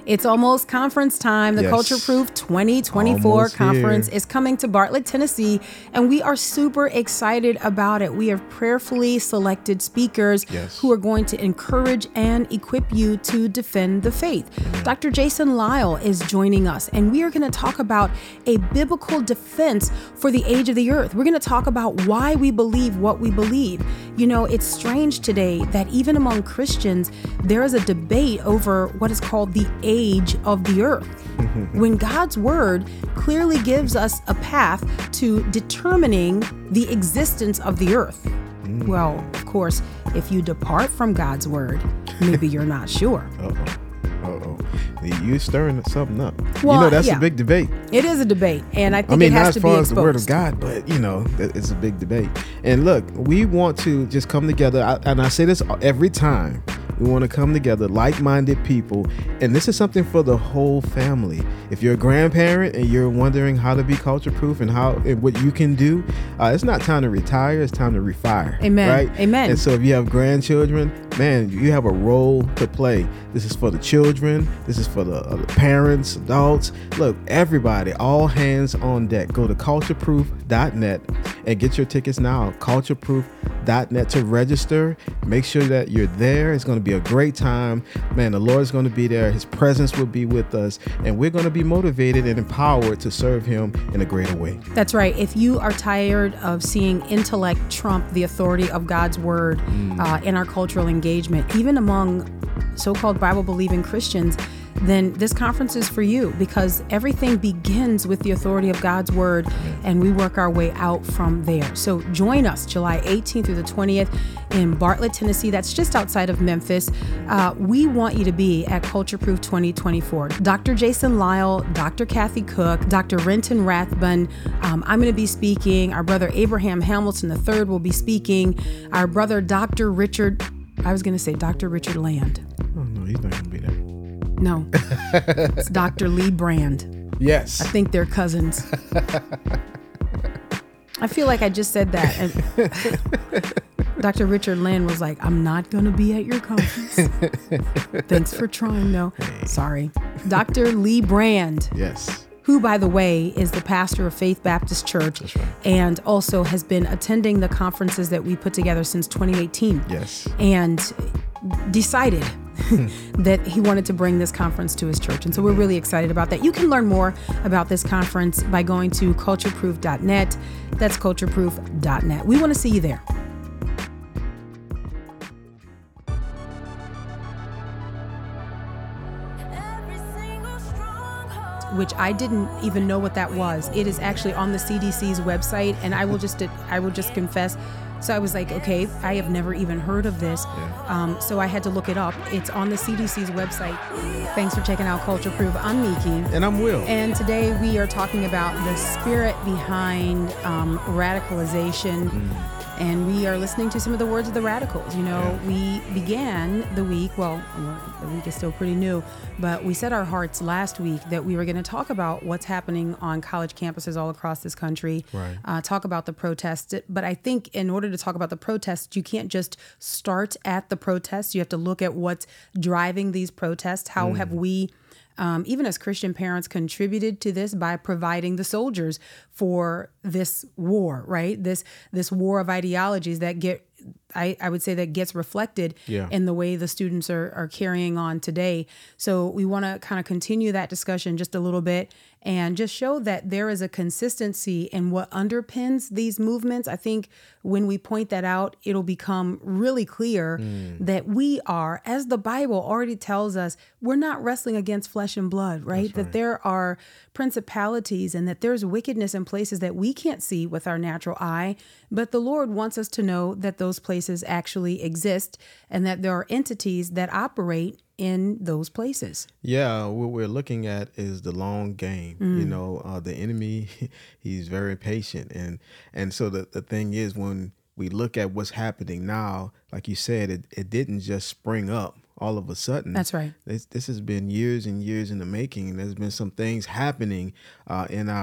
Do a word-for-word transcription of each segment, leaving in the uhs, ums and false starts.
It's almost conference time. The Yes. Culture Proof twenty twenty-four Almost conference here. is coming to Bartlett, Tennessee, and we are super excited about it. We have prayerfully selected speakers Yes. who are going to encourage and equip you to defend the faith. Doctor Jason Lyle is joining us, and we are going to talk about a biblical defense for the age of the earth. We're going to talk about why we believe what we believe. You know, it's strange today that even among Christians, there is a debate over what is called the age of the earth, when God's word clearly gives us a path to determining the existence of the earth. Mm. Well, of course, if you depart from God's word, maybe you're not sure. Uh-oh. Uh-oh. You're stirring something up. Well, you know, that's yeah. a big debate. It is a debate, and I think I mean, it not has as to be far as exposed. the word of God, but, you know, that- it's a big debate. And look, we want to just come together, I, and I say this every time. We want to come together, like-minded people, and this is something for the whole family. If you're a grandparent and you're wondering how to be culture-proof and how and what you can do, uh, it's not time to retire. It's time to refire. Amen. Right? Amen. And so if you have grandchildren, man, you have a role to play. This is for the children. This is for the, uh, the parents, adults. Look, everybody, all hands on deck. Go to culture proof dot net and get your tickets now. culture proof dot net to register. Make sure that you're there. It's going to be a great time. Man, the Lord's going to be there. His presence will be with us, and we're going to be motivated and empowered to serve him in a greater way. That's right. If you are tired of seeing intellect trump the authority of God's word Mm. uh, in our cultural engagement, even among so-called Bible-believing Christians, then this conference is for you, because everything begins with the authority of God's word, and we work our way out from there. So join us July eighteenth through the twentieth in Bartlett, Tennessee. That's just outside of Memphis. Uh, we want you to be at Culture Proof twenty twenty-four. Doctor Jason Lyle, Doctor Kathy Cook, Doctor Renton Rathbun. Um, I'm going to be speaking. Our brother Abraham Hamilton the third will be speaking. Our brother Doctor Richard, I was going to say Doctor Richard Land. Oh, no, he's not going to be there. No, it's Doctor Lee Brand. Yes. I think they're cousins. I feel like I just said that. And Doctor Richard Land was like, I'm not going to be at your conference. Thanks for trying, though. Sorry. Doctor Lee Brand. Yes. Who, by the way, is the pastor of Faith Baptist Church. That's right. And also has been attending the conferences that we put together since twenty eighteen. Yes. And decided that he wanted to bring this conference to his church. And so we're really excited about that. You can learn more about this conference by going to culture proof dot net. That's culture proof dot net. We want to see you there. Which I didn't even know what that was. It is actually on the C D C's website, and I will just I will just confess. So I was like, okay, I have never even heard of this. Yeah. Um, so I had to look it up. It's on the C D C's website. Thanks for checking out Culture Proof. I'm Miki. And I'm Will. And today we are talking about the spirit behind um, radicalization. Mm. And we are listening to some of the words of the radicals. You know, Yeah. we began the week, well, the week is still pretty new, but we set our hearts last week that we were going to talk about what's happening on college campuses all across this country, Right. uh, talk about the protests. But I think in order to talk about the protests, you can't just start at the protests. You have to look at what's driving these protests. How Mm. have we, Um, even as Christian parents, contributed to this by providing the soldiers for this war, right? This this war of ideologies that get, I, I would say that gets reflected Yeah. in the way the students are, are carrying on today. So we want to kind of continue that discussion just a little bit and just show that there is a consistency in what underpins these movements. I think when we point that out, it'll become really clear Mm. that we are, as the Bible already tells us, we're not wrestling against flesh and blood, right? That's That right. there are principalities and that there's wickedness in places that we can't see with our natural eye, but the Lord wants us to know that those places actually exist and that there are entities that operate in those places. Yeah, what we're looking at is the long game. Mm. You know, uh, the enemy, he's very patient. And and so the, the thing is, when we look at what's happening now, like you said, it, it didn't just spring up all of a sudden. That's right. This, this has been years and years in the making. There's been some things happening uh, in our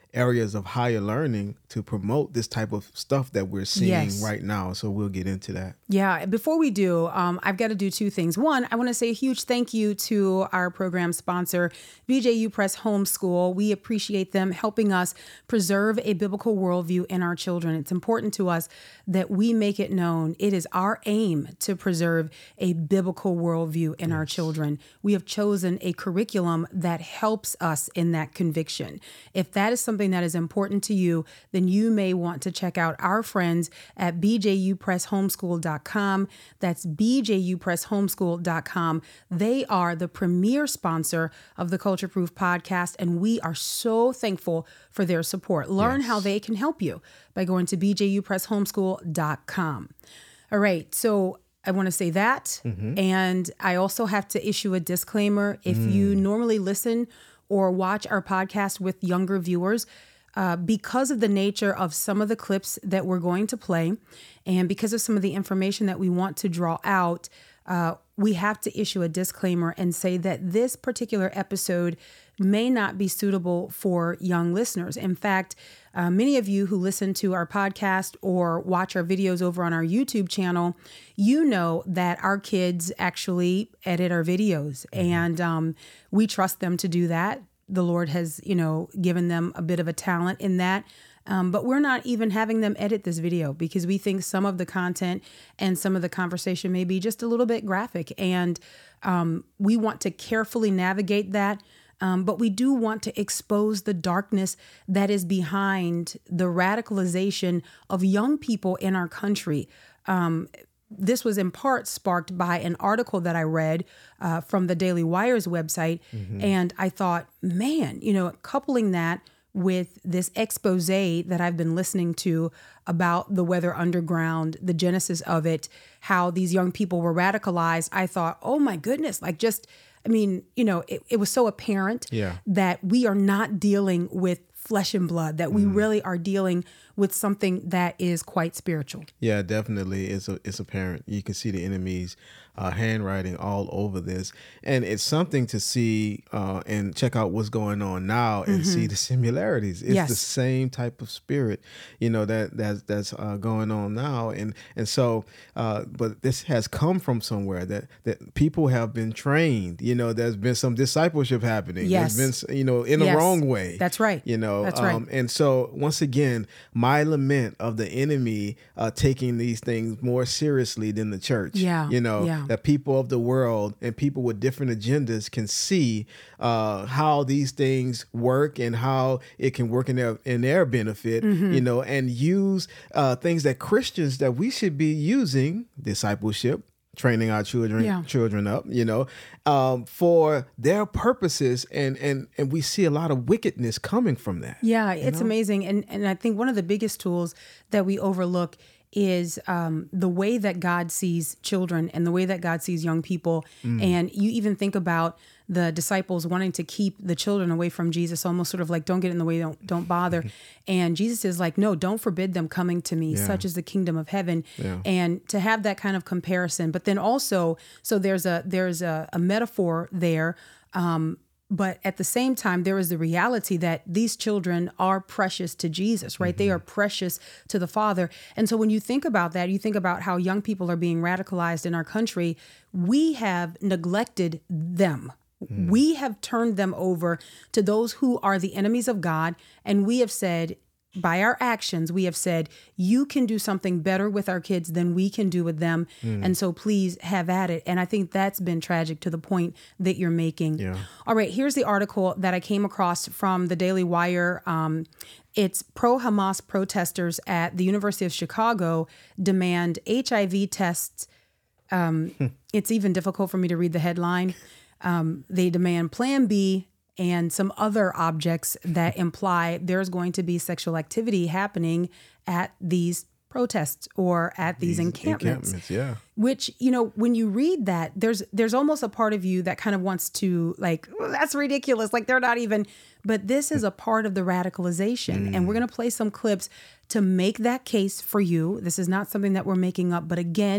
areas of higher learning to promote this type of stuff that we're seeing Yes. right now. So we'll get into that. Yeah. Before we do, um, I've got to do two things. One, I want to say a huge thank you to our program sponsor, B J U Press Homeschool. We appreciate them helping us preserve a biblical worldview in our children. It's important to us that we make it known. It is our aim to preserve a biblical worldview in yes. our children. We have chosen a curriculum that helps us in that conviction. If that is something that is important to you, then you may want to check out our friends at b j u press homeschool dot com. That's b j u press homeschool dot com. They are the premier sponsor of the Culture Proof podcast, and we are so thankful for their support. Learn yes. how they can help you by going to b j u press homeschool dot com. All right, so I want to say that, mm-hmm. and I also have to issue a disclaimer. If mm. you normally listen or watch our podcast with younger viewers, uh, because of the nature of some of the clips that we're going to play, and because of some of the information that we want to draw out, uh, we have to issue a disclaimer and say that this particular episode may not be suitable for young listeners. In fact, uh, many of you who listen to our podcast or watch our videos over on our YouTube channel, you know that our kids actually edit our videos, mm-hmm. and um, we trust them to do that. The Lord has, you know, given them a bit of a talent in that. Um, but we're not even having them edit this video because we think some of the content and some of the conversation may be just a little bit graphic. And um, we want to carefully navigate that. Um, but we do want to expose the darkness that is behind the radicalization of young people in our country. Um, This was in part sparked by an article that I read uh, from the Daily Wire's website. Mm-hmm. And I thought, man, you know, coupling that with this expose that I've been listening to about the Weather Underground, the genesis of it, how these young people were radicalized, I thought, oh my goodness, like just, I mean, you know, it, it was so apparent yeah. that we are not dealing with flesh and blood, that we mm. really are dealing with something that is quite spiritual. Yeah, definitely. It's a, it's apparent. You can see the enemy's uh, handwriting all over this. And it's something to see uh, and check out what's going on now and mm-hmm. see the similarities. It's yes. the same type of spirit, you know, that that's, that's uh, going on now. And and so, uh, but this has come from somewhere that, that people have been trained. You know, there's been some discipleship happening. Yes. There's been, you know, in yes. the wrong way. That's right. You know, That's right. Um, and so once again, my lament of the enemy uh, taking these things more seriously than the church. Yeah. You know, yeah. that people of the world and people with different agendas can see uh, how these things work and how it can work in their in their benefit. Mm-hmm. You know, and use uh, things that Christians that we should be using, discipleship, training our children yeah. children up, you know, um, for their purposes. And, and, and we see a lot of wickedness coming from that. Yeah, it's know? amazing. And, and I think one of the biggest tools that we overlook is um, the way that God sees children and the way that God sees young people. Mm. And you even think about the disciples wanting to keep the children away from Jesus, almost sort of like, don't get in the way, don't don't bother. And Jesus is like, no, don't forbid them coming to me. Yeah. Such is the kingdom of heaven. Yeah. And to have that kind of comparison, but then also, so there's a there's a, a metaphor there. Um, But at the same time, there is the reality that these children are precious to Jesus, right? Mm-hmm. They are precious to the Father. And so when you think about that, you think about how young people are being radicalized in our country. We have neglected them. Mm. We have turned them over to those who are the enemies of God. And we have said, by our actions, we have said, you can do something better with our kids than we can do with them. Mm. And so please have at it. And I think that's been tragic to the point that you're making. Yeah. All right, here's the article that I came across from the Daily Wire. Um, it's pro-Hamas protesters at the University of Chicago demand H I V tests. Um, it's even difficult for me to read the headline. Um, they demand Plan B and some other objects that imply there's going to be sexual activity happening at these protests or at these, these encampments. encampments. Yeah. Which, you know, when you read that, there's there's almost a part of you that kind of wants to like, oh, that's ridiculous. Like they're not even, but this is a part of the radicalization. Mm. And we're going to play some clips to make that case for you. This is not something that we're making up. But again,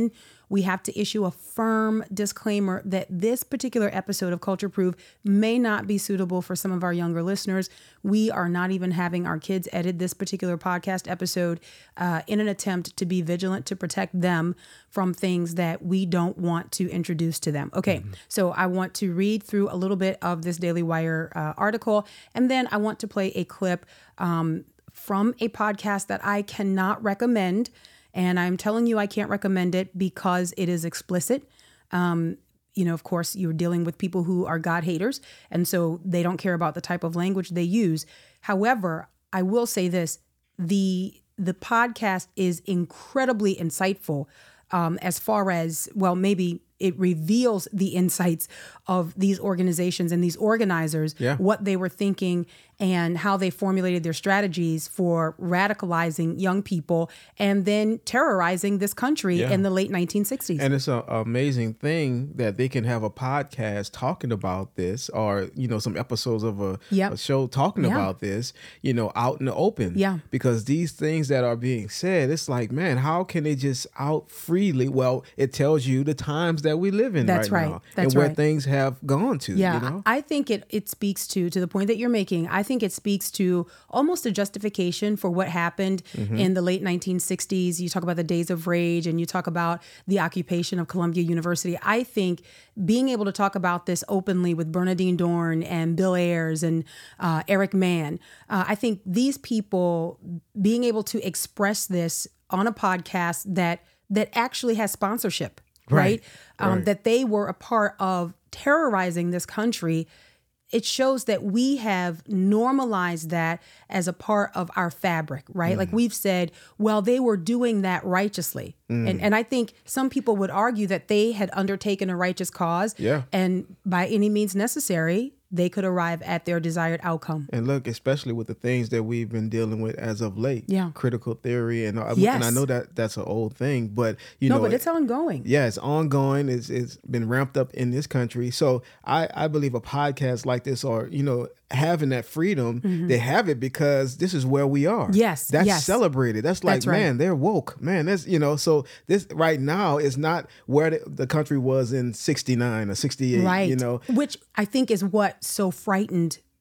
we have to issue a firm disclaimer that this particular episode of Culture Proof may not be suitable for some of our younger listeners. We are not even having our kids edit this particular podcast episode uh, in an attempt to be vigilant to protect them from things that we don't want to introduce to them. Okay, mm-hmm. So I want to read through a little bit of this Daily Wire uh, article, and then I want to play a clip um, from a podcast that I cannot recommend. And I'm telling you, I can't recommend it because it is explicit. Um, you know, of course, you're dealing with people who are God haters, and so they don't care about the type of language they use. However, I will say this, the the podcast is incredibly insightful um, as far as, well, maybe it reveals the insights of these organizations and these organizers, yeah. what they were thinking and how they formulated their strategies for radicalizing young people and then terrorizing this country yeah. in the late nineteen sixties. And it's an amazing thing that they can have a podcast talking about this, or, you know, some episodes of a, yep. a show talking yeah. about this, you know, out in the open. Yeah. Because these things that are being said, it's like, man, how can they just out freely? Well, it tells you the times that we live in That's right, right. now That's and where right. things have gone to. Yeah, you know? I think it it speaks to to the point that you're making. I think it speaks to almost a justification for what happened mm-hmm. in the late nineteen sixties. You talk about the Days of Rage, and you talk about the occupation of Columbia University. I think being able to talk about this openly with Bernardine Dorn and Bill Ayers and uh, Eric Mann, uh, I think these people being able to express this on a podcast that that actually has sponsorship. Right. right? Um, right. That they were a part of terrorizing this country. It shows that we have normalized that as a part of our fabric, right? Mm. Like we've said, well, they were doing that righteously. Mm. And and I think some people would argue that they had undertaken a righteous cause. Yeah. And by any means necessary, they could arrive at their desired outcome. And look, especially with the things that we've been dealing with as of late, yeah. critical theory, and I, yes. and I know that that's an old thing, but you no, know, but it's ongoing. Yeah, it's ongoing. It's it's been ramped up in this country. So I I believe a podcast like this, or you know, having that freedom, mm-hmm. they have it because this is where we are. Yes, that's yes. celebrated. That's like, that's right. man, they're woke, man. That's you know, so this right now is not where the, the country was in sixty-nine or sixty-eight. Right. You know, which I think is what so frightened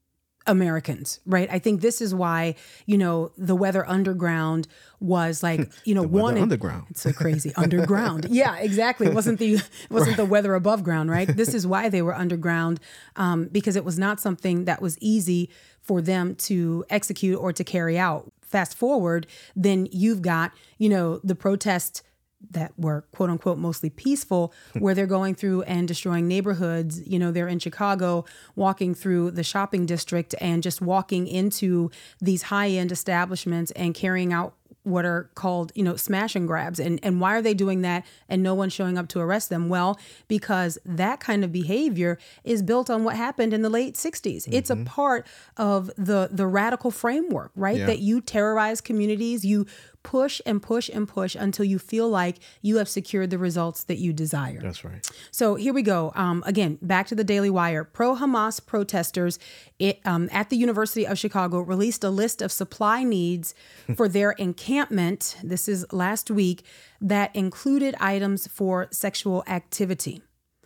Americans, right? I think this is why, you know, the Weather Underground was like, you know, the one Weather Underground. It's so crazy. Underground. Yeah, exactly. It wasn't the it wasn't right. the weather above ground, right? This is why they were underground, um, because it was not something that was easy for them to execute or to carry out. Fast forward, then you've got, you know, the protests that were quote unquote mostly peaceful, where they're going through and destroying neighborhoods. You know, they're in Chicago, walking through the shopping district and just walking into these high end establishments and carrying out what are called, you know, smash and grabs. And and why are they doing that and no one's showing up to arrest them? Well, because that kind of behavior is built on what happened in the late sixties. Mm-hmm. It's a part of the the radical framework, right? Yeah. That you terrorize communities, you push and push and push until you feel like you have secured the results that you desire. That's right. So here we go. Um, again, back to the Daily Wire. Pro-Hamas protesters it, um, at the University of Chicago released a list of supply needs for their encampment. This is last week, that included items for sexual activity.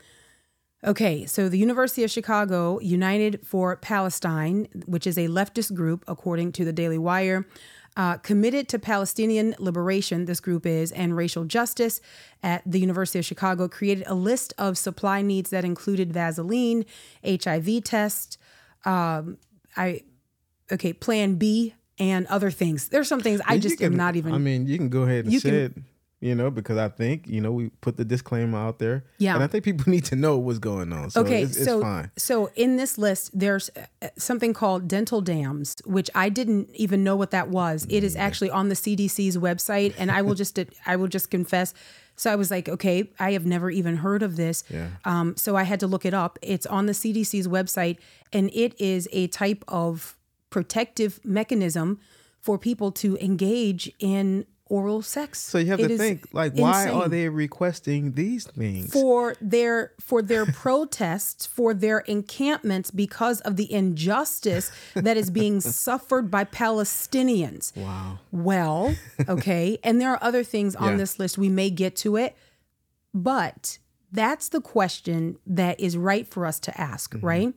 Okay, so the University of Chicago United for Palestine, which is a leftist group, according to the Daily Wire, Uh, committed to Palestinian liberation, this group is, and racial justice at the University of Chicago, created a list of supply needs that included Vaseline, H I V tests, um, I, okay, Plan B, and other things. There's some things I just can, am not even. I mean, you can go ahead and you say can, it. You know, because I think, you know, we put the disclaimer out there. Yeah. And I think people need to know what's going on. So okay, it's, it's so, fine. So in this list, there's something called dental dams, which I didn't even know what that was. It is actually on the C D C's website. And I will just, I will just confess. So I was like, okay, I have never even heard of this. Yeah. Um, so I had to look it up. It's on the C D C's website, and it is a type of protective mechanism for people to engage in oral sex. So you have it to think, like, why insane. are they requesting these things? For their for their protests, for their encampments, because of the injustice that is being suffered by Palestinians. Wow. Well, okay. And there are other things on yeah. this list. We may get to it. But that's the question that is right for us to ask, mm-hmm. right?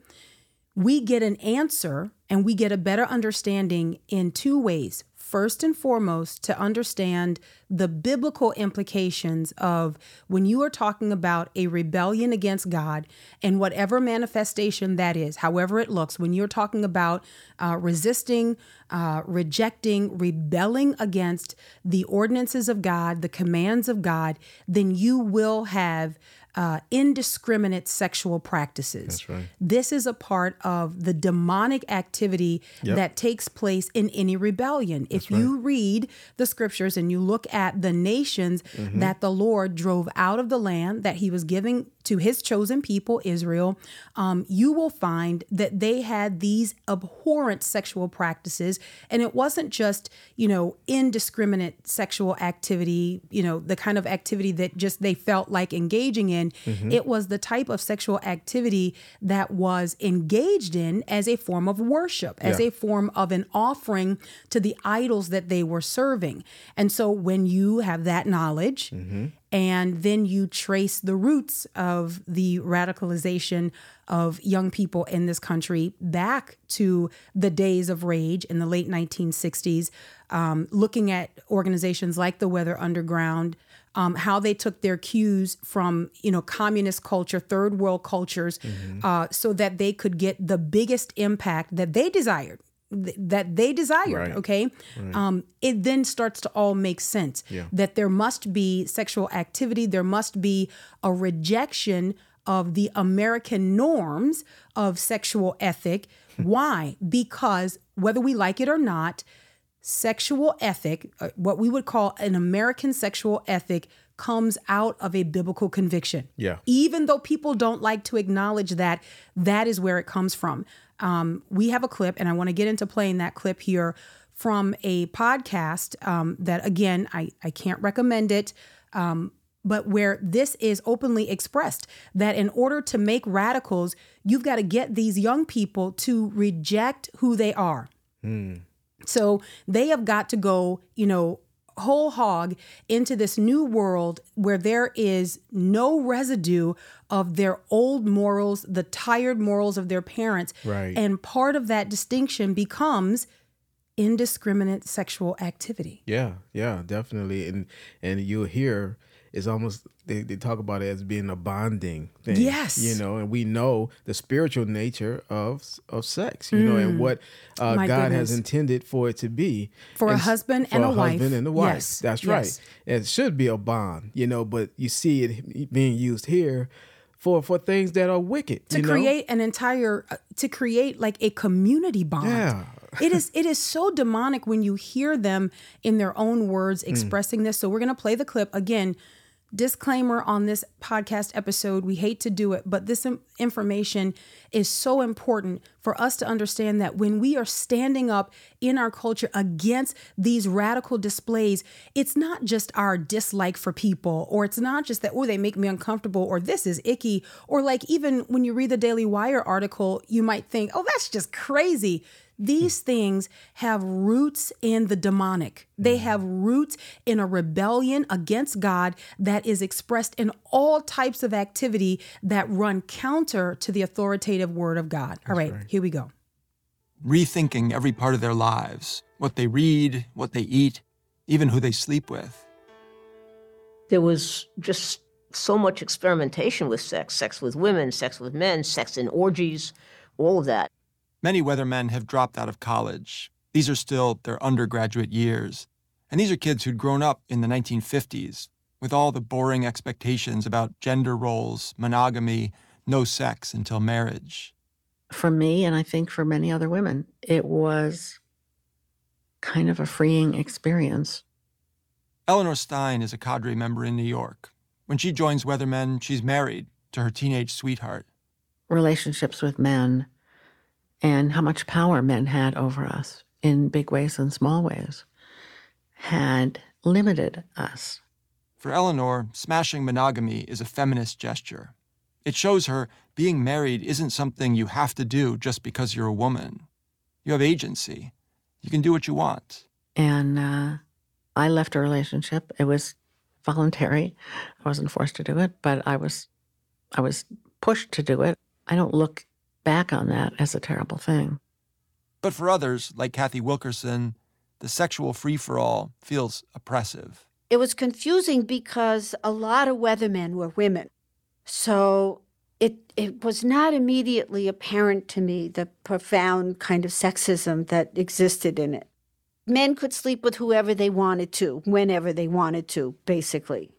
We get an answer and we get a better understanding in two ways. First and foremost, to understand the biblical implications of when you are talking about a rebellion against God and whatever manifestation that is, however it looks, when you're talking about uh, resisting, uh, rejecting, rebelling against the ordinances of God, the commands of God, then you will have Uh, indiscriminate sexual practices. That's right. This is a part of the demonic activity yep. that takes place in any rebellion. That's if right. you read the scriptures and you look at the nations mm-hmm. that the Lord drove out of the land that he was giving to his chosen people, Israel, um, you will find that they had these abhorrent sexual practices. And it wasn't just, you know, indiscriminate sexual activity, you know, the kind of activity that just they felt like engaging in. Mm-hmm. It was the type of sexual activity that was engaged in as a form of worship, as yeah. a form of an offering to the idols that they were serving. And so when you have that knowledge, mm-hmm. and then you trace the roots of the radicalization of young people in this country back to the days of rage in the late nineteen sixties, um, looking at organizations like the Weather Underground, um, how they took their cues from, you know, communist culture, third world cultures, mm-hmm. uh, so that they could get the biggest impact that they desired. that they desired, right. okay? Right. Um, it then starts to all make sense yeah. that there must be sexual activity, there must be a rejection of the American norms of sexual ethic. Why? Because whether we like it or not, sexual ethic, what we would call an American sexual ethic, comes out of a biblical conviction. Yeah. Even though people don't like to acknowledge that, that is where it comes from. Um, we have a clip, and I want to get into playing that clip here from a podcast um, that, again, I, I can't recommend it, um, but where this is openly expressed, that in order to make radicals, you've got to get these young people to reject who they are. Mm. So they have got to go, you know, whole hog into this new world where there is no residue of their old morals, the tired morals of their parents. Right. And part of that distinction becomes indiscriminate sexual activity. Yeah, yeah, definitely. And and you'll hear it's almost, they, they talk about it as being a bonding thing. Yes. You know, and we know the spiritual nature of of sex, you mm. know, and what uh, God goodness. has intended for it to be. For and a husband for and a, a wife. husband and a wife. Yes. That's yes. right. It should be a bond, you know, but you see it being used here for, for things that are wicked. To you create know? an entire, uh, to create like a community bond. Yeah. it is it is so demonic when you hear them in their own words expressing mm. this. So we're going to play the clip again. Disclaimer on this podcast episode, we hate to do it, but this information is so important for us to understand that when we are standing up in our culture against these radical displays, it's not just our dislike for people, or it's not just that, oh, they make me uncomfortable, or this is icky, or like even when you read the Daily Wire article, you might think, oh, that's just crazy. These things have roots in the demonic. They have roots in a rebellion against God that is expressed in all types of activity that run counter to the authoritative word of God. All right, right, here we go. Rethinking every part of their lives, what they read, what they eat, even who they sleep with. There was just so much experimentation with sex, sex with women, sex with men, sex in orgies, all of that. Many weathermen have dropped out of college. These are still their undergraduate years. And these are kids who'd grown up in the nineteen fifties with all the boring expectations about gender roles, monogamy, no sex until marriage. For me, and I think for many other women, it was kind of a freeing experience. Eleanor Stein is a cadre member in New York. When she joins Weathermen, she's married to her teenage sweetheart. Relationships with men and how much power men had over us in big ways and small ways had limited us. For Eleanor, smashing monogamy is a feminist gesture. It shows her being married isn't something you have to do just because you're a woman. You have agency. You can do what you want. And uh, I left a relationship. It was voluntary. I wasn't forced to do it, but I was, I was pushed to do it. I don't look back on that as a terrible thing. But for others, like Kathy Wilkerson, the sexual free-for-all feels oppressive. It was confusing because a lot of weathermen were women. So it it was not immediately apparent to me the profound kind of sexism that existed in it. Men could sleep with whoever they wanted to, whenever they wanted to, basically.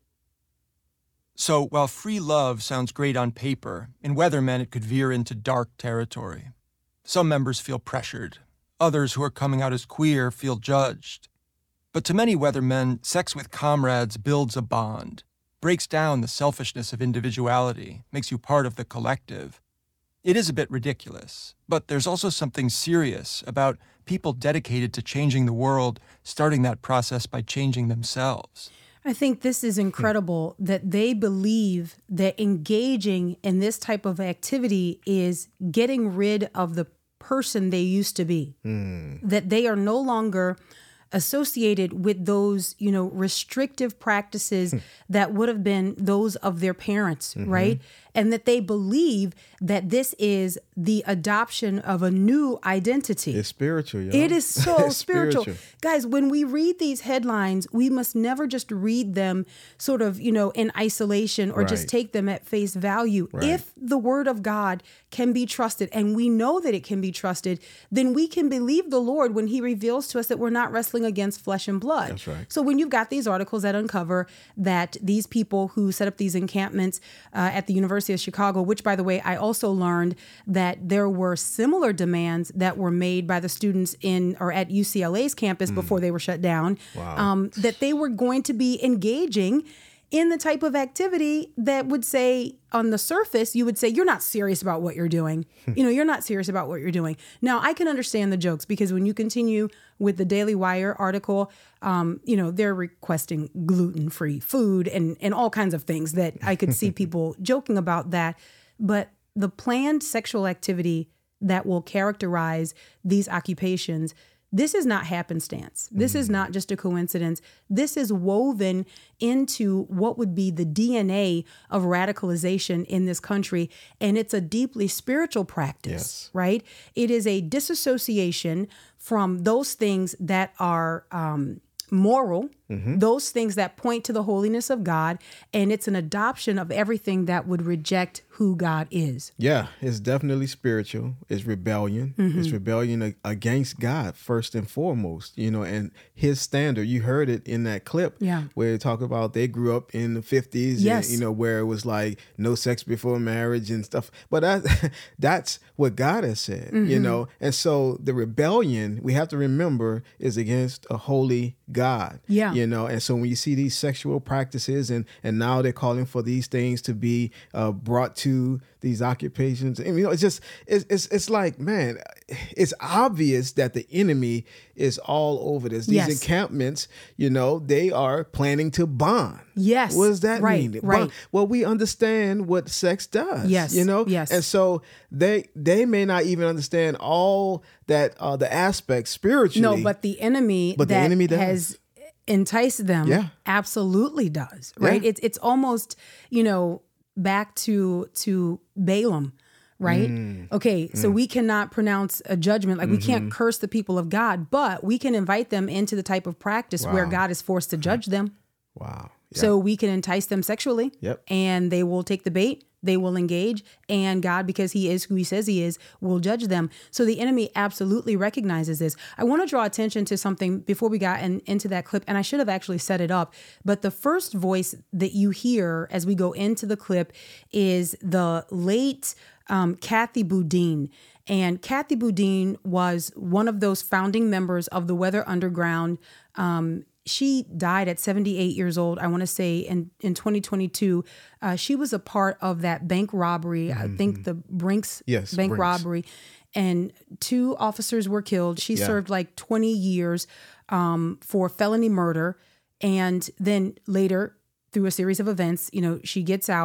So while free love sounds great on paper, in Weathermen it could veer into dark territory. Some members feel pressured. Others who are coming out as queer feel judged. But to many Weathermen, sex with comrades builds a bond, breaks down the selfishness of individuality, makes you part of the collective. It is a bit ridiculous, but there's also something serious about people dedicated to changing the world, starting that process by changing themselves. I think this is incredible that they believe that engaging in this type of activity is getting rid of the person they used to be, mm. that they are no longer associated with those, you know, restrictive practices that would have been those of their parents, mm-hmm. right? And that they believe that this is the adoption of a new identity. It's spiritual, y'all. It is so spiritual. spiritual. Guys, when we read these headlines, we must never just read them sort of, you know, in isolation or right. just take them at face value. Right. If the word of God can be trusted, and we know that it can be trusted, then we can believe the Lord when he reveals to us that we're not wrestling against flesh and blood. That's right. So when you've got these articles that uncover that these people who set up these encampments uh, at the University of Chicago, which, by the way, I also learned that there were similar demands that were made by the students in or at U C L A's campus mm. before they were shut down, wow. um, that they were going to be engaging in the type of activity that would say, on the surface, you would say, you're not serious about what you're doing. You know, you're not serious about what you're doing. Now, I can understand the jokes because when you continue with the Daily Wire article, um, you know, they're requesting gluten-free food and, and all kinds of things that I could see people joking about that. But the planned sexual activity that will characterize these occupations, this is not happenstance. This mm. is not just a coincidence. This is woven into what would be the D N A of radicalization in this country. And it's a deeply spiritual practice, yes. right? It is a disassociation from those things that are um, moral, mm-hmm. those things that point to the holiness of God. And it's an adoption of everything that would reject who God is. Yeah, it's definitely spiritual. It's rebellion. Mm-hmm. It's rebellion against God first and foremost, you know, and his standard. You heard it in that clip yeah. where they talk about they grew up in the fifties, yes. and, you know, where it was like no sex before marriage and stuff. But that, that's what God has said, mm-hmm. you know. And so the rebellion, we have to remember, is against a holy God. Yeah. You know, and so when you see these sexual practices and, and now they're calling for these things to be uh, brought to to these occupations. And, you know, it's just, it's, it's, it's like, man, it's obvious that the enemy is all over this. These yes. encampments, you know, they are planning to bond. Yes. What does that right, mean? Right. Bond. Well, we understand what sex does. Yes. You know? Yes. And so they, they may not even understand all that, uh, the aspects spiritually. No, but the enemy but that the enemy does. has enticed them yeah. absolutely does. Right. Yeah. It's, it's almost, you know, back to to Balaam, right? Mm. Okay, so mm. we cannot pronounce a judgment, like mm-hmm. we can't curse the people of God, but we can invite them into the type of practice wow. where God is forced to judge them. Wow. Yep. So we can entice them sexually, yep. and they will take the bait, they will engage, and God, because he is who he says he is, will judge them. So the enemy absolutely recognizes this. I want to draw attention to something before we got in, into that clip, and I should have actually set it up, but the first voice that you hear as we go into the clip is the late um, Kathy Boudin. And Kathy Boudin was one of those founding members of the Weather Underground. Um, She died at seventy-eight years old, I want to say, in, in twenty twenty-two. Uh, she was a part of that bank robbery, mm-hmm. I think the Brinks yes, bank Brinks. robbery. And two officers were killed. She yeah. served like twenty years um, for felony murder. And then later, through a series of events, you know, she gets out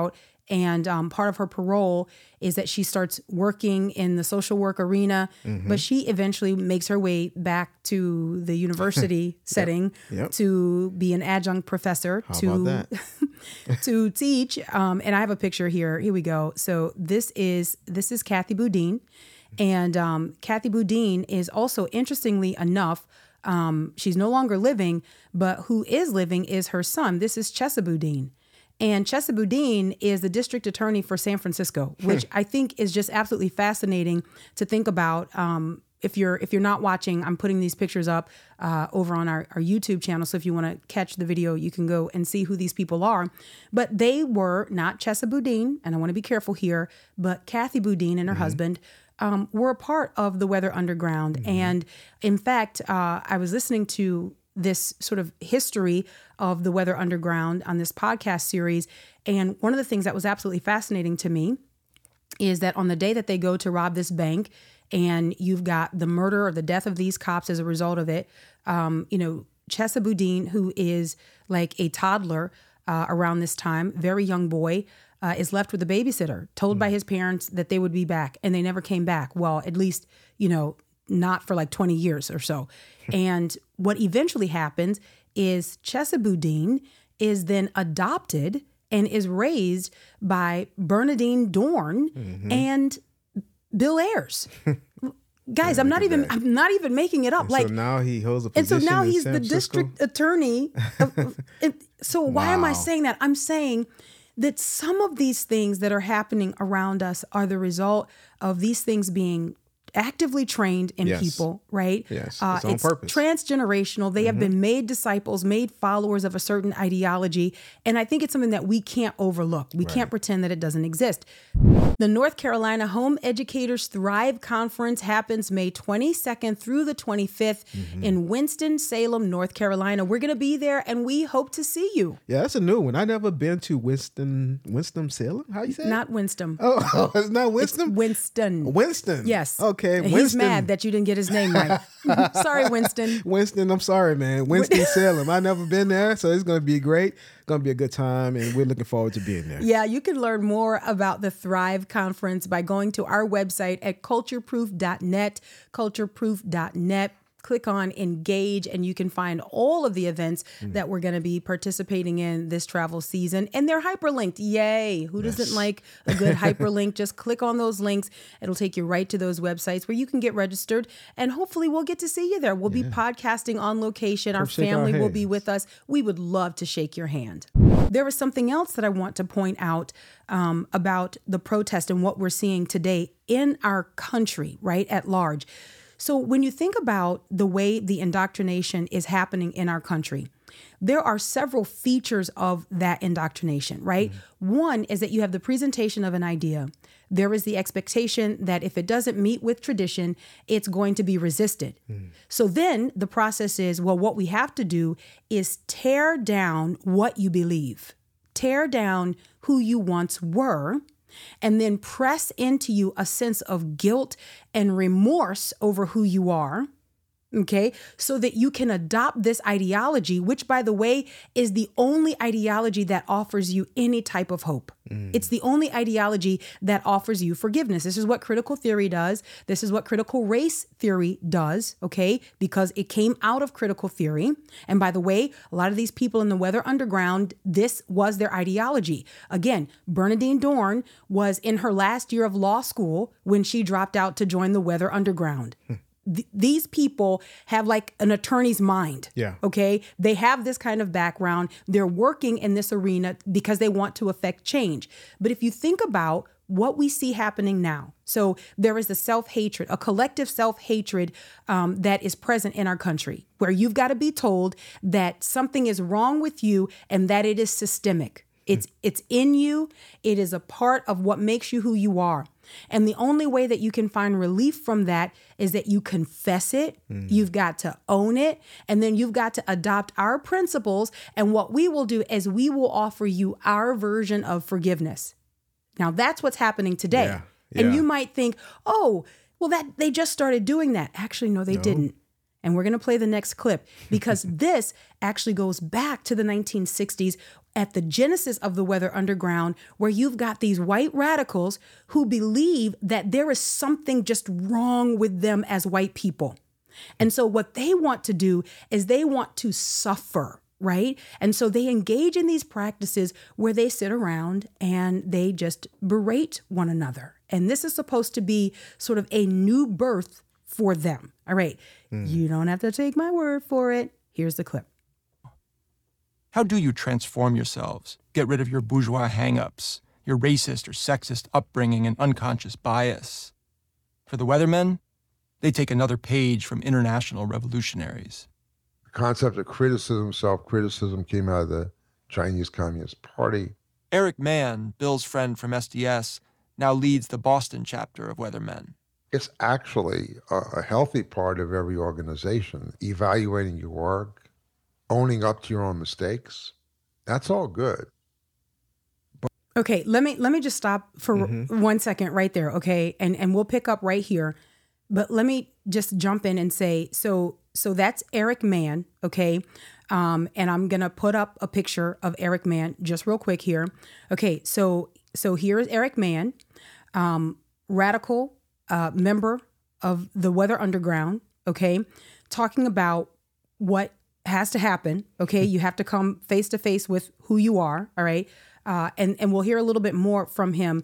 And um, part of her parole is that she starts working in the social work arena, mm-hmm. but she eventually makes her way back to the university setting Yep. to be an adjunct professor How to about that? to teach. Um, and I have a picture here. Here we go. So this is this is Kathy Boudin, and um, Kathy Boudin is also, interestingly enough, um, she's no longer living, but who is living is her son. This is Chesa Boudin. And Chesa Boudin is the district attorney for San Francisco, which I think is just absolutely fascinating to think about. Um, if you're if you're not watching, I'm putting these pictures up uh, over on our, our YouTube channel. So if you want to catch the video, you can go and see who these people are. But they were not Chesa Boudin, and I want to be careful here, but Kathy Boudin and her mm-hmm. husband um, were a part of the Weather Underground. Mm-hmm. And in fact, uh, I was listening to this sort of history of the Weather Underground on this podcast series. And one of the things that was absolutely fascinating to me is that on the day that they go to rob this bank, and you've got the murder or the death of these cops as a result of it, um, you know, Chesa Boudin, who is like a toddler uh, around this time, very young boy, uh, is left with a babysitter, told mm. by his parents that they would be back, and they never came back. Well, at least, you know, not for like twenty years or so. And what eventually happens is Chesa Boudin is then adopted and is raised by Bernadine Dorn mm-hmm. and Bill Ayers. Guys, yeah, I'm not even that. I'm not even making it up. And like so now he holds a position. And so now in he's San the Francisco? district attorney. Of, of, and so why wow. am I saying that? I'm saying that some of these things that are happening around us are the result of these things being actively trained in yes. people, right? Yes, uh, it's on it's purpose. Transgenerational. They mm-hmm. have been made disciples, made followers of a certain ideology. And I think it's something that we can't overlook. We right. can't pretend that it doesn't exist. The North Carolina Home Educators Thrive Conference happens May twenty-second through the twenty-fifth mm-hmm. in Winston-Salem, North Carolina. We're going to be there, and we hope to see you. Yeah, that's a new one. I never been to Winston, Winston-Salem? How you say it? Not Winston. Oh, it's not Winston? It's Winston. Winston. Yes. Okay, and Winston. He's mad that you didn't get his name right. Sorry, Winston. Winston, I'm sorry, man. Winston-Salem. I've never been there, so it's going to be great. Going to be a good time, and we're looking forward to being there. Yeah, you can learn more about the Thrive Conference by going to our website at culture proof dot net, culture proof dot net. Click on engage, and you can find all of the events mm. that we're going to be participating in this travel season. And they're hyperlinked. Yay. Who yes. doesn't like a good hyperlink? Just click on those links. It'll take you right to those websites where you can get registered. And hopefully we'll get to see you there. We'll yeah. be podcasting on location. Come our family our will be with us. We would love to shake your hand. There was something else that I want to point out um, about the protest and what we're seeing today in our country, right, at large. So when you think about the way the indoctrination is happening in our country, there are several features of that indoctrination, right? Mm-hmm. One is that you have the presentation of an idea. There is the expectation that if it doesn't meet with tradition, it's going to be resisted. Mm-hmm. So then the process is, well, what we have to do is tear down what you believe, tear down who you once were, and then press into you a sense of guilt and remorse over who you are, okay, so that you can adopt this ideology, which, by the way, is the only ideology that offers you any type of hope. Mm. It's the only ideology that offers you forgiveness. This is what critical theory does. This is what critical race theory does, okay, because it came out of critical theory. And by the way, a lot of these people in the Weather Underground, this was their ideology. Again, Bernadine Dorn was in her last year of law school when she dropped out to join the Weather Underground. Th- these people have like an attorney's mind. Yeah. Okay. They have this kind of background. They're working in this arena because they want to affect change. But if you think about what we see happening now, so there is the self-hatred, a collective self-hatred um, that is present in our country, where you've got to be told that something is wrong with you and that it is systemic. It's it's in you. It is a part of what makes you who you are. And the only way that you can find relief from that is that you confess it. Mm. You've got to own it. And then you've got to adopt our principles. And what we will do is we will offer you our version of forgiveness. Now, that's what's happening today. Yeah, yeah. And you might think, oh, well, that they just started doing that. Actually, no, they no. didn't. And we're going to play the next clip because this actually goes back to the nineteen sixties at the genesis of the Weather Underground, where you've got these white radicals who believe that there is something just wrong with them as white people. And so what they want to do is they want to suffer, right? And so they engage in these practices where they sit around and they just berate one another. And this is supposed to be sort of a new birth for them. All right. Mm. You don't have to take my word for it. Here's the clip. How do you transform yourselves? Get rid of your bourgeois hang-ups, your racist or sexist upbringing and unconscious bias. For the Weathermen, they take another page from international revolutionaries. The concept of criticism, self-criticism came out of the Chinese Communist Party. Eric Mann, Bill's friend from S D S, now leads the Boston chapter of Weathermen. It's actually a, a healthy part of every organization, evaluating your work, owning up to your own mistakes. That's all good. But- okay, let me let me just stop for mm-hmm. one second right there, okay? And and we'll pick up right here. But let me just jump in and say, so so that's Eric Mann, okay? Um, and I'm gonna put up a picture of Eric Mann just real quick here. Okay, so so here's Eric Mann, um, radical uh, member of the Weather Underground, okay, talking about what has to happen, okay? You have to come face to face with who you are, all right? Uh, and and we'll hear a little bit more from him.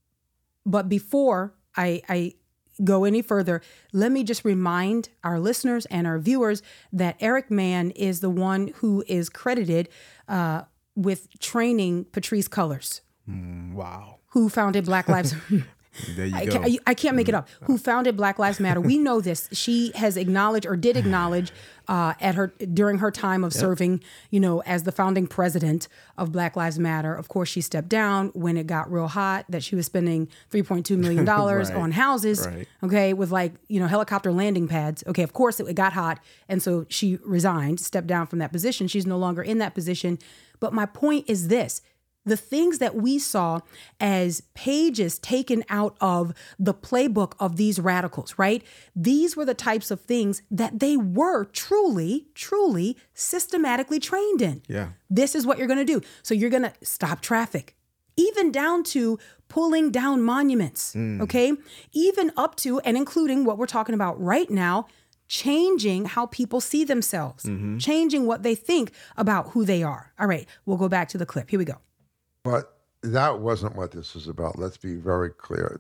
But before I I go any further, let me just remind our listeners and our viewers that Eric Mann is the one who is credited uh, with training Patrisse Cullors. Mm, wow. Who founded Black Lives Matter. There you I go. Can't, I can't make it up. Who founded Black Lives Matter? We know this. She has acknowledged or did acknowledge uh, at her during her time of yep. serving, you know, as the founding president of Black Lives Matter. Of course, she stepped down when it got real hot that she was spending three point two million dollars right. on houses, right. okay, with like, you know, helicopter landing pads. Okay, of course, it, it got hot. And so she resigned, stepped down from that position. She's no longer in that position. But my point is this. The things that we saw as pages taken out of the playbook of these radicals, right? These were the types of things that they were truly, truly systematically trained in. Yeah. This is what you're going to do. So you're going to stop traffic, even down to pulling down monuments, mm. okay? Even up to and including what we're talking about right now, changing how people see themselves, mm-hmm. changing what they think about who they are. All right, we'll go back to the clip. Here we go. But that wasn't what this was about. Let's be very clear.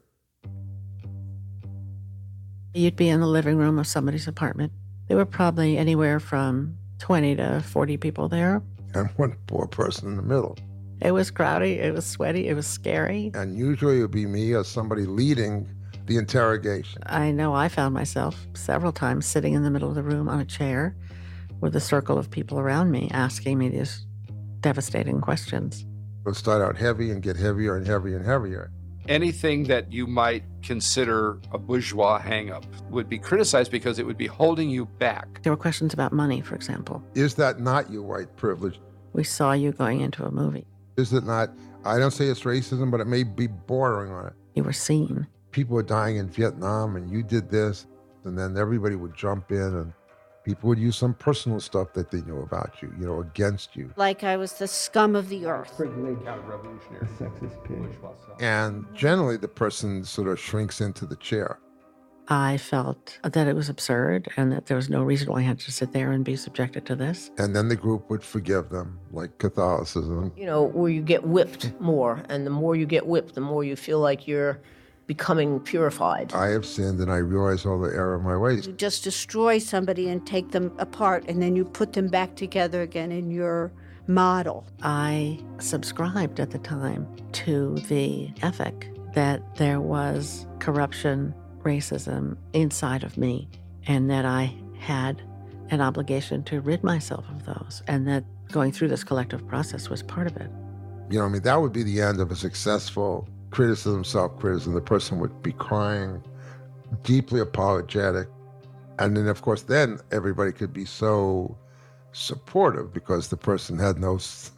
You'd be in the living room of somebody's apartment. There were probably anywhere from twenty to forty people there. And one poor person in the middle. It was crowded, it was sweaty, it was scary. And usually it would be me or somebody leading the interrogation. I know I found myself several times sitting in the middle of the room on a chair with a circle of people around me asking me these devastating questions. It would start out heavy and get heavier and heavier and heavier. Anything that you might consider a bourgeois hang-up would be criticized because it would be holding you back. There were questions about money, for example. Is that not your white privilege? We saw you going into a movie. Is it not? I don't say it's racism, but it may be bordering on it. You were seen. People were dying in Vietnam and you did this, and then everybody would jump in and people would use some personal stuff that they knew about you, you know, against you. Like I was the scum of the earth. Counter-revolutionary. Sexist pig. And generally the person sort of shrinks into the chair. I felt that it was absurd and that there was no reason why I had to sit there and be subjected to this. And then the group would forgive them, like Catholicism. You know, where you get whipped more, and the more you get whipped, the more you feel like you're becoming purified. I have sinned and I realize all the error of my ways. You just destroy somebody and take them apart, and then you put them back together again in your model. I subscribed at the time to the ethic that there was corruption, racism inside of me, and that I had an obligation to rid myself of those, and that going through this collective process was part of it. You know, I mean, that would be the end of a successful criticism, self-criticism. The person would be crying, deeply apologetic. And then, of course, then everybody could be so supportive because the person had no,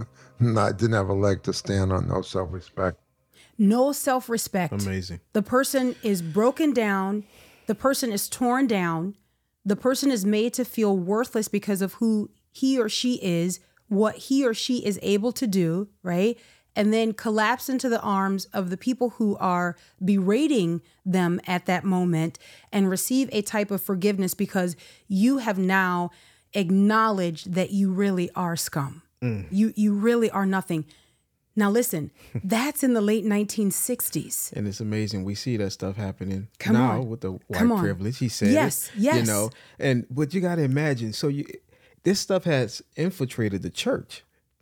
not, didn't have a leg to stand on, no self-respect. No self-respect. Amazing. The person is broken down. The person is torn down. The person is made to feel worthless because of who he or she is, what he or she is able to do, right? And then collapse into the arms of the people who are berating them at that moment and receive a type of forgiveness because you have now acknowledged that you really are scum. Mm. You you really are nothing. Now listen, that's in the late nineteen sixties. And it's amazing. We see that stuff happening Come now on. with the white Come on. privilege. He said Yes, it, yes. you know. And but you got to imagine, so you this stuff has infiltrated the church.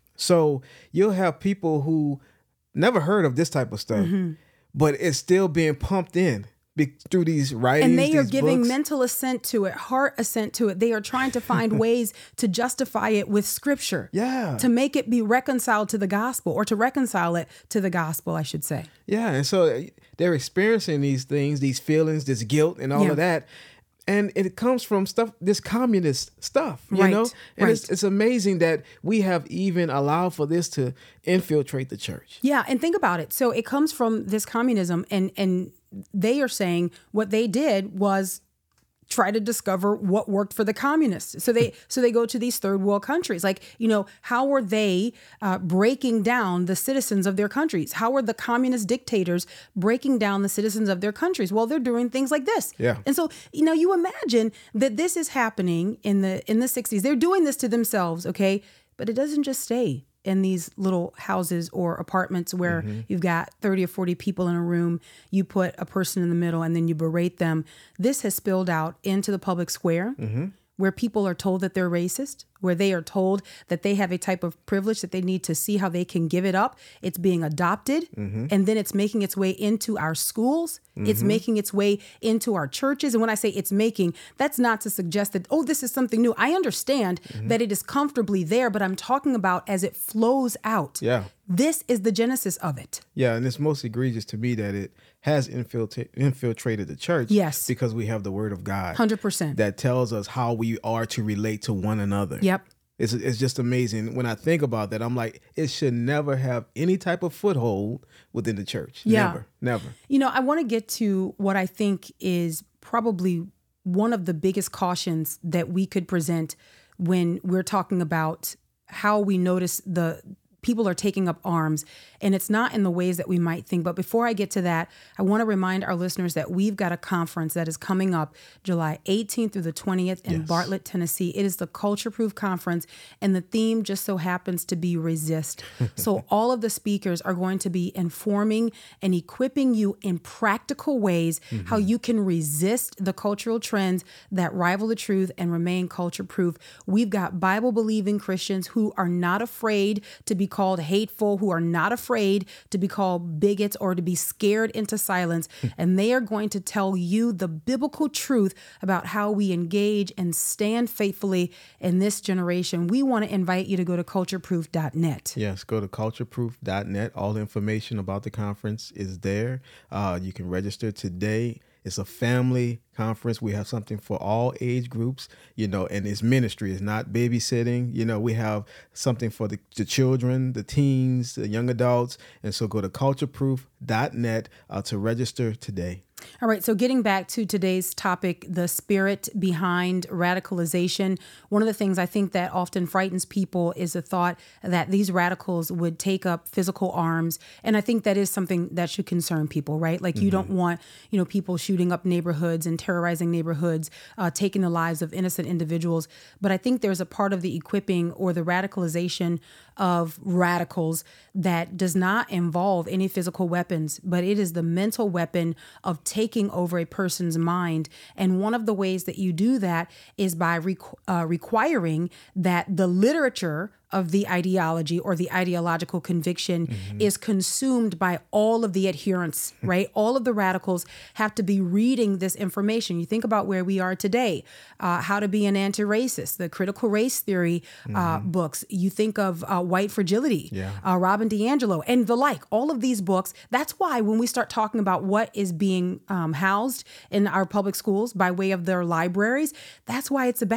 So you'll have people who never heard of this type of stuff, mm-hmm. but it's still being pumped in be, through these writings. And they are these giving books. mental assent to it, heart assent to it. They are trying to find ways to justify it with scripture. Yeah. To make it be reconciled to the gospel, or to reconcile it to the gospel, I should say. Yeah. And so they're experiencing these things, these feelings, this guilt and all Yeah. of that. And it comes from stuff, this communist stuff, you Right, know? And right. it's, it's amazing that we have even allowed for this to infiltrate the church. Yeah, and think about it. So it comes from this communism, and and they are saying what they did was try to discover what worked for the communists. So they so they go to these third world countries. Like, you know, how were they uh, breaking down the citizens of their countries? How were the communist dictators breaking down the citizens of their countries? Well, they're doing things like this. Yeah. And so, you know, you imagine that this is happening in the in the sixties. They're doing this to themselves, okay? But it doesn't just stay in these little houses or apartments where mm-hmm. you've got thirty or forty people in a room, you put a person in the middle and then you berate them. This has spilled out into the public square mm-hmm. where people are told that they're racist, where they are told that they have a type of privilege that they need to see how they can give it up. It's being adopted, mm-hmm. and then it's making its way into our schools. Mm-hmm. It's making its way into our churches. And when I say it's making, that's not to suggest that, oh, this is something new. I understand mm-hmm. that it is comfortably there, but I'm talking about as it flows out. Yeah. This is the genesis of it. Yeah, and it's most egregious to me that it has infiltra- infiltrated the church. Yes. Because we have the word of God. one hundred percent. That tells us how we are to relate to one another. Yep. It's, it's just amazing. When I think about that, I'm like, it should never have any type of foothold within the church. Yeah. Never, never. You know, I want to get to what I think is probably one of the biggest cautions that we could present when we're talking about how we notice the people are taking up arms, and it's not in the ways that we might think. But before I get to that, I want to remind our listeners that we've got a conference that is coming up July eighteenth through the twentieth in Yes. Bartlett, Tennessee. It is the Culture Proof Conference, and the theme just so happens to be resist. So all of the speakers are going to be informing and equipping you in practical ways mm-hmm. how you can resist the cultural trends that rival the truth and remain culture proof. We've got Bible-believing Christians who are not afraid to be called hateful, who are not afraid to be called bigots or to be scared into silence. And they are going to tell you the biblical truth about how we engage and stand faithfully in this generation. We want to invite you to go to culture proof dot net. Yes, go to culture proof dot net. All the information about the conference is there. Uh, you can register today. It's a family conference. We have something for all age groups, you know, and it's ministry. It's not babysitting. You know, we have something for the, the children, the teens, the young adults. And so go to culture proof dot net uh, to register today. All right. So getting back to today's topic, the spirit behind radicalization. One of the things I think that often frightens people is the thought that these radicals would take up physical arms. And I think that is something that should concern people, right? Like you mm-hmm. don't want, you know, people shooting up neighborhoods and terrorizing neighborhoods, uh, taking the lives of innocent individuals. But I think there's a part of the equipping or the radicalization of radicals that does not involve any physical weapons, but it is the mental weapon of taking over a person's mind. And one of the ways that you do that is by requ- uh, requiring that the literature of the ideology or the ideological conviction mm-hmm. is consumed by all of the adherents, right? All of the radicals have to be reading this information. You think about where we are today, uh, How to Be an Anti-Racist, the critical race theory uh, mm-hmm. books. You think of uh, White Fragility, yeah. uh, Robin DiAngelo, and the like. All of these books. That's why when we start talking about what is being um, housed in our public schools by way of their libraries, that's why it's a battle.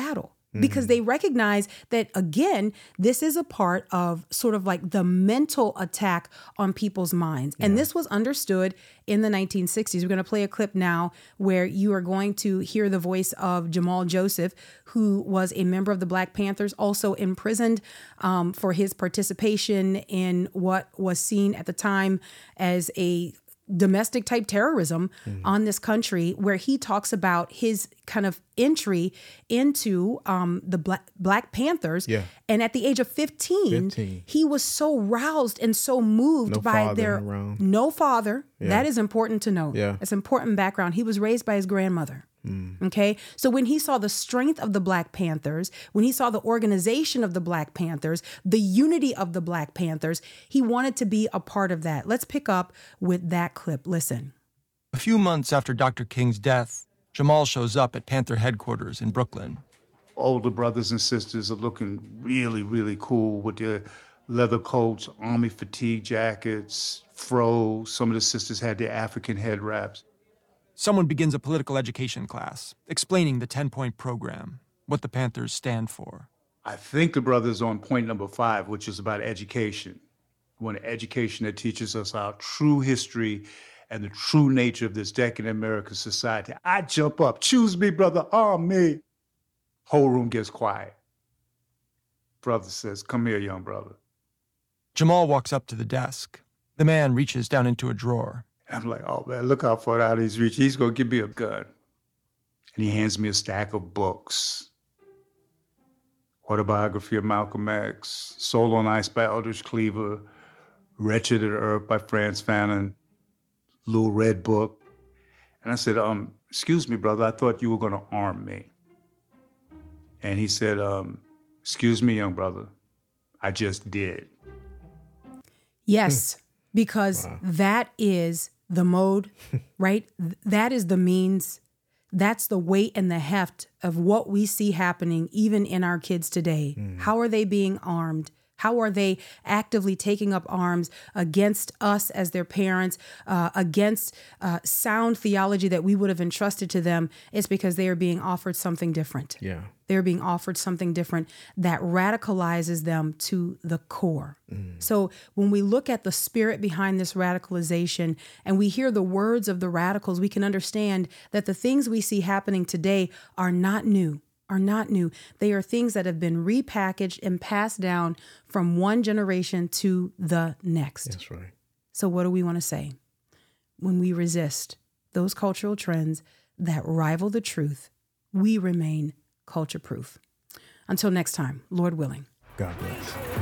because they recognize that, again, this is a part of sort of like the mental attack on people's minds. And yeah. this was understood in the nineteen sixties. We're going to play a clip now where you are going to hear the voice of Jamal Joseph, who was a member of the Black Panthers, also imprisoned um, for his participation in what was seen at the time as a domestic type terrorism mm. on this country, where he talks about his kind of entry into um, the Black, Black Panthers. Yeah. And at the age of fifteen, fifteen, he was so roused and so moved no by their around. no father. Yeah. That is important to note. Yeah. It's important background. He was raised by his grandmother. Mm. Okay. So when he saw the strength of the Black Panthers, when he saw the organization of the Black Panthers, the unity of the Black Panthers, he wanted to be a part of that. Let's pick up with that clip. Listen. A few months after Doctor King's death, Jamal shows up at Panther headquarters in Brooklyn. Older brothers and sisters are looking really, really cool with their leather coats, army fatigue jackets, fros. Some of the sisters had their African head wraps. Someone begins a political education class, explaining the ten-point program, what the Panthers stand for. I think the brother's on point number five, which is about education. We want an education that teaches us our true history and the true nature of this decadent American society. I jump up, choose me, brother, arm me. Whole room gets quiet. Brother says, come here, young brother. Jamal walks up to the desk. The man reaches down into a drawer. I'm like, oh, man, look how far out he's reached. He's going to give me a gun. And he hands me a stack of books. Autobiography of Malcolm X, Soul on Ice by Eldridge Cleaver, Wretched at Earth by Frantz Fanon, Little Red Book. And I said, um, excuse me, brother, I thought you were going to arm me. And he said, um, excuse me, young brother, I just did. Yes, because wow. that is the mode, right? That is the means. That's the weight and the heft of what we see happening even in our kids today. Mm. How are they being armed? How are they actively taking up arms against us as their parents, uh, against uh, sound theology that we would have entrusted to them? It's because they are being offered something different. Yeah. They're being offered something different that radicalizes them to the core. Mm. So when we look at the spirit behind this radicalization and we hear the words of the radicals, we can understand that the things we see happening today are not new. are not new. They are things that have been repackaged and passed down from one generation to the next. That's right. So what do we want to say? When we resist those cultural trends that rival the truth, we remain culture proof. Until next time, Lord willing. God bless.